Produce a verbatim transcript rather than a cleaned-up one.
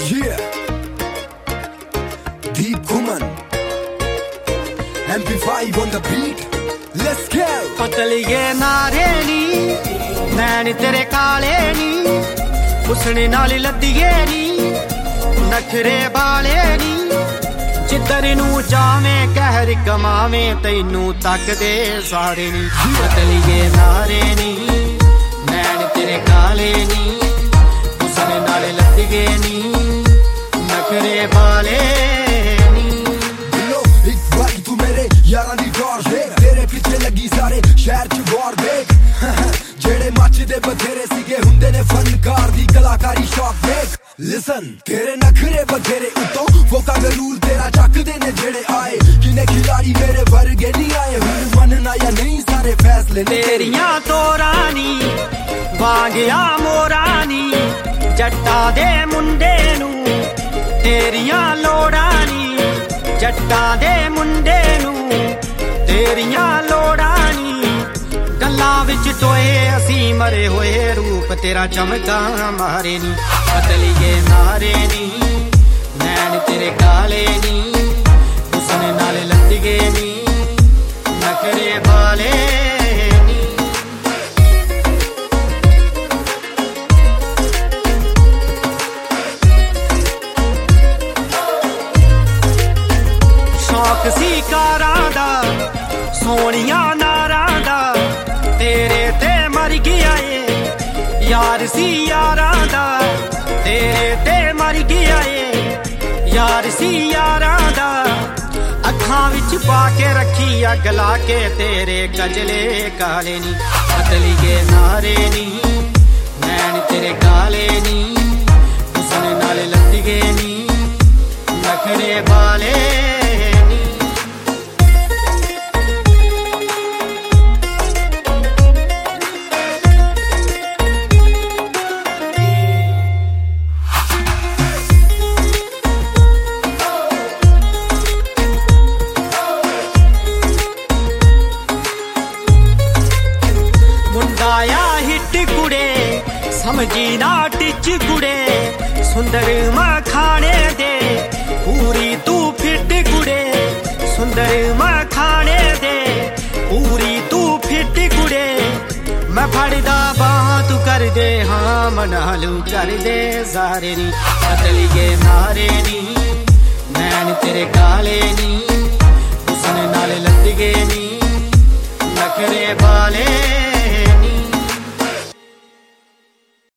Yeah. Deep Kuman M P five on the beat. Let's go. पतलिए नारे नी नैन तेरे काले नी उसने नाल लद्दिए नी नखरे बाले नी जिधर नू जावे कहर कमावे तैनू तक दे सारे नी पतलिए नारे नी नैन तेरे काले नी उसने नाल लद्दिए नी नखरे बाले नी लो एक बारी तू मेरे यारां दी डोर देख तेरे पीछे लगी सारे शहर च गौर देख जेड़े मचदे बथेरे सीगे हुंदे ने फनकार दी कलाकारी शौक देख लिसन तेरे नखरे बथेरे उतो फोका गरूल तेरा चकदे ने जेड़े आए किने खिलाड़ी मेरे वर्गे नहीं आए हुन मनना या नहीं सारे फैसले तेरियां तोरानी वांगिया मोरानी जट्टा दे मुंडे नू तेरियां लोड़ानी जट्टा दे मुंडे नू तेरियां लोड़ानी गल्लां विच टोए असी मरे होए रूप तेरा चमका मारे नी पतलिए नारे नी नैन तेरे काले नी उसने नाल लत्तिगे नी नखरे बाले नी शौक सी कारां दा सोनिया नारां दा तेरे ते मर गया ए यार सी यारां दा तेरे ते मर गया ए यार सी यारां दा अखां विच पा के रखी अग ला के तेरे कजले काले नी पतलिए नारे नी नैन तेरे काले नी उसने नाल लत्तिगे नी नखरे बाले नी आया हिट कुड़े समझी ना टिच कुड़े सुंदर मां खाने दे पूरी तू फिट कुड़े सुंदर मां खाने दे पूरी तू फिट कुड़े मैं फड़दा बाह तू कर दे हाँ मनालू कर दे सारे नी पतलिए नारे नी नैन तेरे काले नी उसने नाल लत्तिगे नी नखरे बाले